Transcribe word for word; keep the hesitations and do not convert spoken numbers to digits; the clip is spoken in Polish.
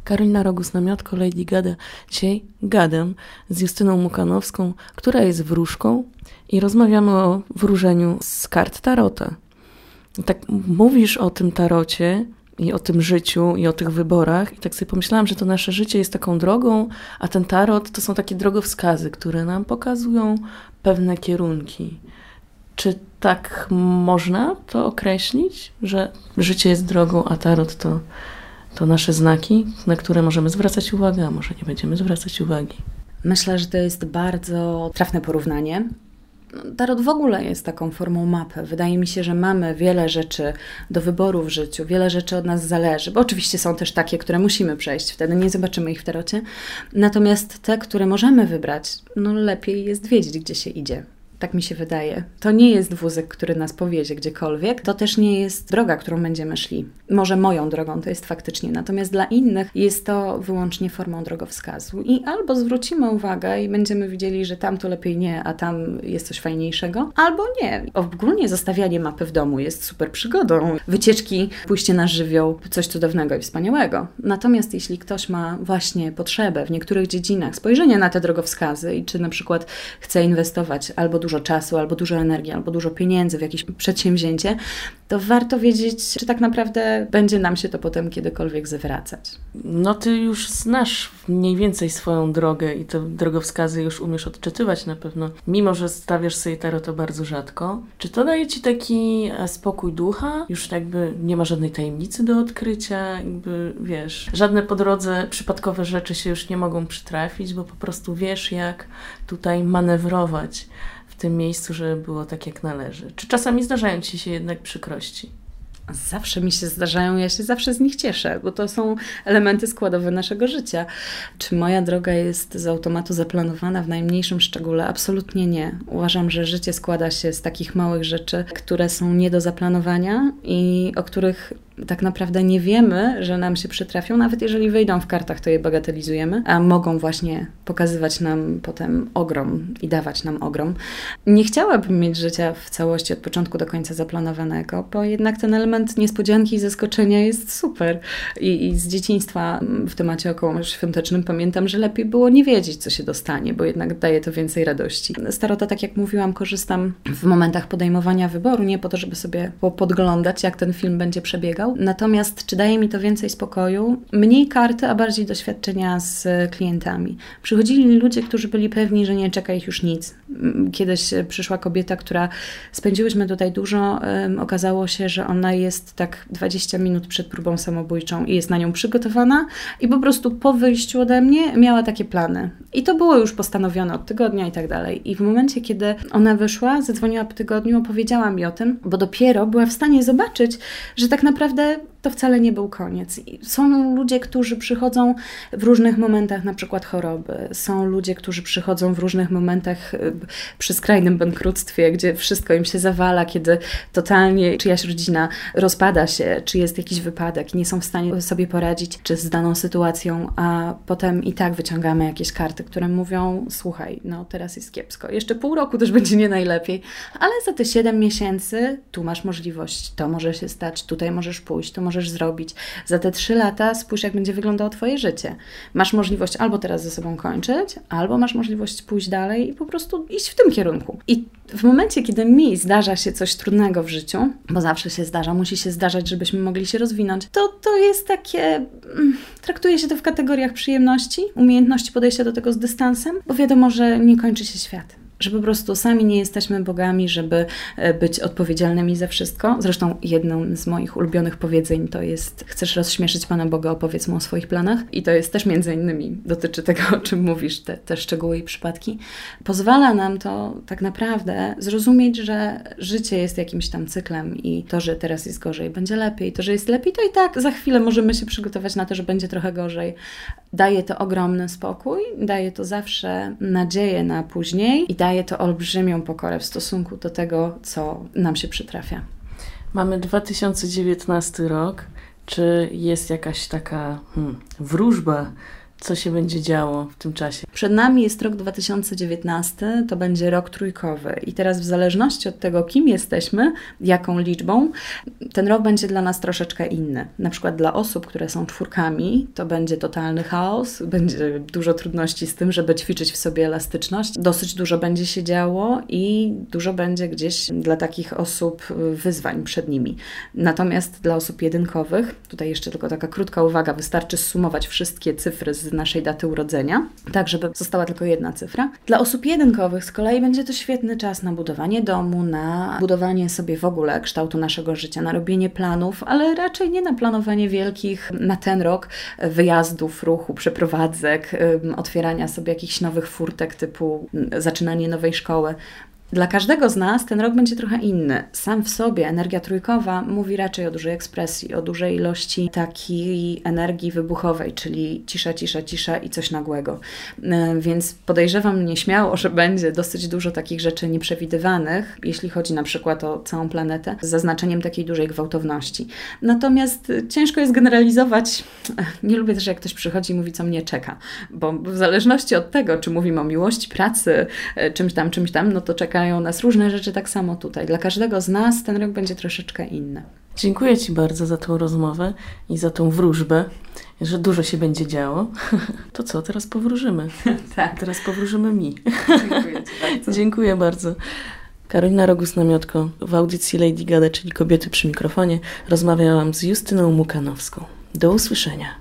Karolina Rogus-Namiotko, Lady Gada. Dzisiaj gadam z Justyną Mukanowską, która jest wróżką i rozmawiamy o wróżeniu z kart tarota. I tak mówisz o tym tarocie i o tym życiu i o tych wyborach i tak sobie pomyślałam, że to nasze życie jest taką drogą, a ten tarot to są takie drogowskazy, które nam pokazują pewne kierunki. Czy tak można to określić, że życie jest drogą, a tarot to, to nasze znaki, na które możemy zwracać uwagę, a może nie będziemy zwracać uwagi? Myślę, że to jest bardzo trafne porównanie. Tarot w ogóle jest taką formą mapy. Wydaje mi się, że mamy wiele rzeczy do wyboru w życiu, wiele rzeczy od nas zależy, bo oczywiście są też takie, które musimy przejść, wtedy nie zobaczymy ich w tarocie. Natomiast te, które możemy wybrać, no lepiej jest wiedzieć, gdzie się idzie. Tak mi się wydaje. To nie jest wózek, który nas powiezie gdziekolwiek. To też nie jest droga, którą będziemy szli. Może moją drogą to jest faktycznie. Natomiast dla innych jest to wyłącznie formą drogowskazu. I albo zwrócimy uwagę i będziemy widzieli, że tam to lepiej nie, a tam jest coś fajniejszego. Albo nie. Ogólnie zostawianie mapy w domu jest super przygodą. Wycieczki, pójście na żywioł, coś cudownego i wspaniałego. Natomiast jeśli ktoś ma właśnie potrzebę w niektórych dziedzinach spojrzenia na te drogowskazy i czy na przykład chce inwestować albo dużo czasu, albo dużo energii, albo dużo pieniędzy w jakieś przedsięwzięcie, to warto wiedzieć, czy tak naprawdę będzie nam się to potem kiedykolwiek zwracać. No ty już znasz mniej więcej swoją drogę i te drogowskazy już umiesz odczytywać na pewno, mimo że stawiasz sobie tarot bardzo rzadko. Czy to daje ci taki spokój ducha? Już jakby nie ma żadnej tajemnicy do odkrycia, jakby wiesz, żadne po drodze przypadkowe rzeczy się już nie mogą przytrafić, bo po prostu wiesz, jak tutaj manewrować w tym miejscu, żeby było tak, jak należy. Czy czasami zdarzają ci się jednak przykrości? Zawsze mi się zdarzają, ja się zawsze z nich cieszę, bo to są elementy składowe naszego życia. Czy moja droga jest z automatu zaplanowana w najmniejszym szczególe? Absolutnie nie. Uważam, że życie składa się z takich małych rzeczy, które są nie do zaplanowania i o których tak naprawdę nie wiemy, że nam się przytrafią. Nawet jeżeli wyjdą w kartach, to je bagatelizujemy, a mogą właśnie pokazywać nam potem ogrom i dawać nam ogrom. Nie chciałabym mieć życia w całości od początku do końca zaplanowanego, bo jednak ten element niespodzianki i zaskoczenia jest super. I, i z dzieciństwa w temacie okołoświątecznym pamiętam, że lepiej było nie wiedzieć, co się dostanie, bo jednak daje to więcej radości. Z tarota, tak jak mówiłam, korzystam w momentach podejmowania wyboru, nie po to, żeby sobie podglądać, jak ten film będzie przebiegał. Natomiast czy daje mi to więcej spokoju? Mniej karty, a bardziej doświadczenia z klientami. Przychodzili ludzie, którzy byli pewni, że nie czeka ich już nic. Kiedyś przyszła kobieta, która spędziłyśmy tutaj dużo. Okazało się, że ona jest tak dwadzieścia minut przed próbą samobójczą i jest na nią przygotowana i po prostu po wyjściu ode mnie miała takie plany. I to było już postanowione od tygodnia i tak dalej. I w momencie, kiedy ona wyszła, zadzwoniła po tygodniu, opowiedziała mi o tym, bo dopiero była w stanie zobaczyć, że tak naprawdę to wcale nie był koniec. Są ludzie, którzy przychodzą w różnych momentach, na przykład choroby. Są ludzie, którzy przychodzą w różnych momentach przy skrajnym bankructwie, gdzie wszystko im się zawala, kiedy totalnie czyjaś rodzina rozpada się, czy jest jakiś wypadek i nie są w stanie sobie poradzić, czy z daną sytuacją, a potem i tak wyciągamy jakieś karty, które mówią, słuchaj, no teraz jest kiepsko. Jeszcze pół roku też będzie nie najlepiej, ale za te siedem miesięcy tu masz możliwość, to może się stać, tutaj możesz pójść, to możesz zrobić. Za te trzy lata spójrz, jak będzie wyglądało twoje życie. Masz możliwość albo teraz ze sobą kończyć, albo masz możliwość pójść dalej i po prostu iść w tym kierunku. I w momencie, kiedy mi zdarza się coś trudnego w życiu, bo zawsze się zdarza, musi się zdarzać, żebyśmy mogli się rozwinąć, to to jest takie... Traktuje się to w kategoriach przyjemności, umiejętności podejścia do tego z dystansem, bo wiadomo, że nie kończy się świat. Że po prostu sami nie jesteśmy bogami, żeby być odpowiedzialnymi za wszystko. Zresztą jedną z moich ulubionych powiedzeń to jest: chcesz rozśmieszyć Pana Boga, opowiedz Mu o swoich planach. I to jest też między innymi, dotyczy tego, o czym mówisz, te, te szczegóły i przypadki. Pozwala nam to tak naprawdę zrozumieć, że życie jest jakimś tam cyklem i to, że teraz jest gorzej, będzie lepiej. To, że jest lepiej, to i tak za chwilę możemy się przygotować na to, że będzie trochę gorzej. Daje to ogromny spokój, daje to zawsze nadzieję na później i daje to olbrzymią pokorę w stosunku do tego, co nam się przytrafia. Mamy dwa tysiące dziewiętnasty rok. Czy jest jakaś taka hmm, wróżba, Co się będzie działo w tym czasie? Przed nami jest rok dwa tysiące dziewiętnasty, to będzie rok trójkowy. I teraz w zależności od tego, kim jesteśmy, jaką liczbą, ten rok będzie dla nas troszeczkę inny. Na przykład dla osób, które są czwórkami, to będzie totalny chaos, będzie dużo trudności z tym, żeby ćwiczyć w sobie elastyczność. Dosyć dużo będzie się działo i dużo będzie gdzieś dla takich osób wyzwań przed nimi. Natomiast dla osób jedynkowych, tutaj jeszcze tylko taka krótka uwaga, wystarczy zsumować wszystkie cyfry z naszej daty urodzenia, tak żeby została tylko jedna cyfra. Dla osób jedynkowych z kolei będzie to świetny czas na budowanie domu, na budowanie sobie w ogóle kształtu naszego życia, na robienie planów, ale raczej nie na planowanie wielkich na ten rok wyjazdów, ruchu, przeprowadzek, otwierania sobie jakichś nowych furtek typu zaczynanie nowej szkoły. Dla każdego z nas ten rok będzie trochę inny. Sam w sobie energia trójkowa mówi raczej o dużej ekspresji, o dużej ilości takiej energii wybuchowej, czyli cisza, cisza, cisza i coś nagłego. Więc podejrzewam nieśmiało, że będzie dosyć dużo takich rzeczy nieprzewidywanych, jeśli chodzi na przykład o całą planetę, z zaznaczeniem takiej dużej gwałtowności. Natomiast ciężko jest generalizować. Nie lubię też, jak ktoś przychodzi i mówi, co mnie czeka, bo w zależności od tego, czy mówimy o miłości, pracy, czymś tam, czymś tam, no to czekają nas różne rzeczy tak samo tutaj. Dla każdego z nas ten rok będzie troszeczkę inny. Dziękuję Ci bardzo za tą rozmowę i za tą wróżbę, że dużo się będzie działo. To co, teraz powróżymy. Tak. Teraz powróżymy mi. Dziękuję Ci bardzo. Dziękuję bardzo. Karolina Rogus-Namiotko w audycji Lady Gada, czyli Kobiety przy mikrofonie, rozmawiałam z Justyną Mukanowską. Do usłyszenia.